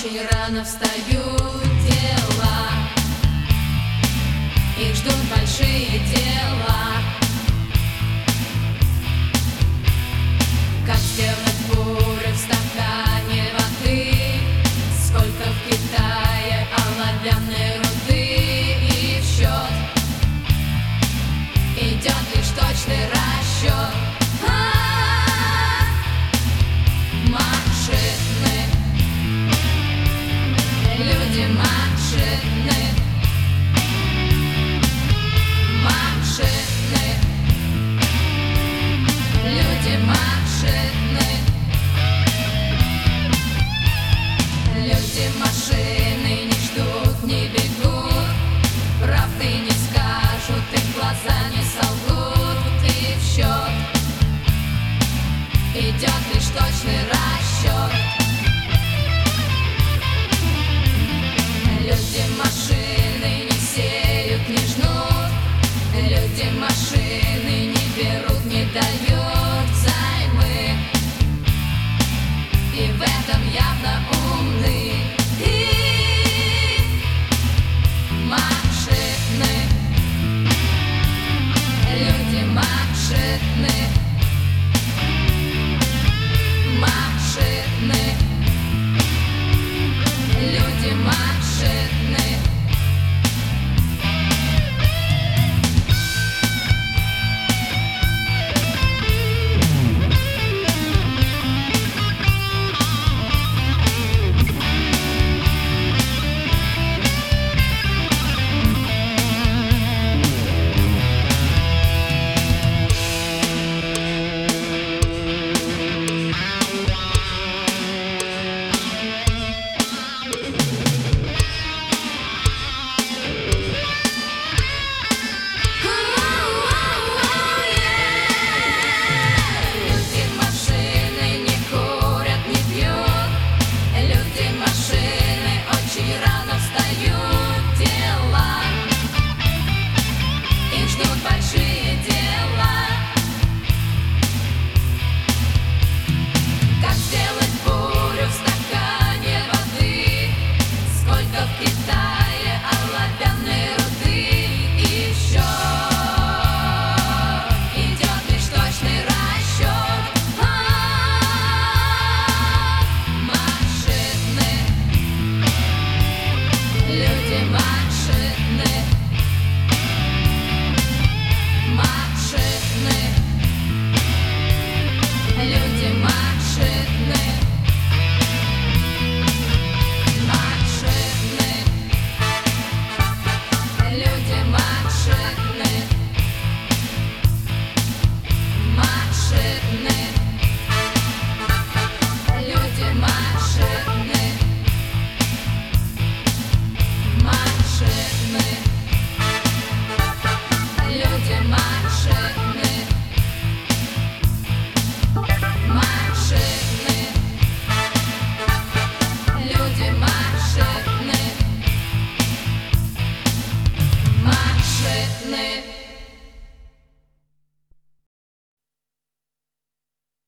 Очень рано встают дела, их ждут большие дела. Как сделать бурю в стакане воды, сколько в Китае оловянной руды, и в счет идет лишь точный расчет. Машины, люди машины, машины, люди машины, люди машины не ждут, не бегут, правды не скажут, их глаза не солгут, и в счет идет лишь точный расчет. Люди машины не сеют, не жнут, люди машины не берут, не дают взаймы, и в этом явно умны. И машины, люди машины, машины, люди машины. Машины.